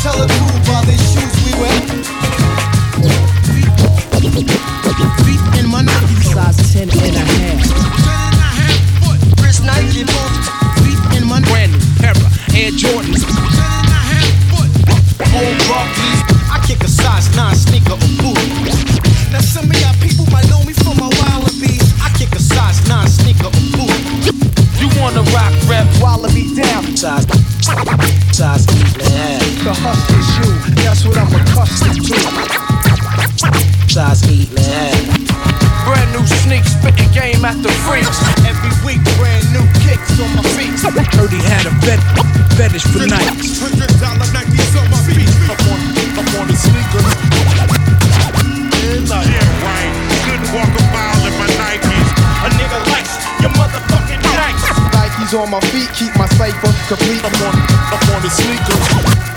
tell the crew by the shoes we wear. Feet in my Nike size 10 and a half. 10 and a half foot. Chris Nike boots. Feet in my brand new Hera Air Jordans. 10 and a half foot. Old Barclays. I kick a size 9 sneaker or boot. Now some of y'all people might know me from my Wallabies. I kick a size 9 sneaker or boot. You wanna rock rap Wallaby down. Size 8 and a half. The hustler's you, that's what I'm accustomed to. Size 8 and a half. Brand new sneaks, spitting game at the freaks. Every week, brand new kicks on my feet. Heard he had a fetish for Nikes. $100 Nikes on my feet. I'm on the sneakers. Yeah, right. Couldn't walk a mile in my Nikes. A nigga likes your motherfucking Nikes. Nikes on my feet, keep my cipher complete. I'm on the sneakers.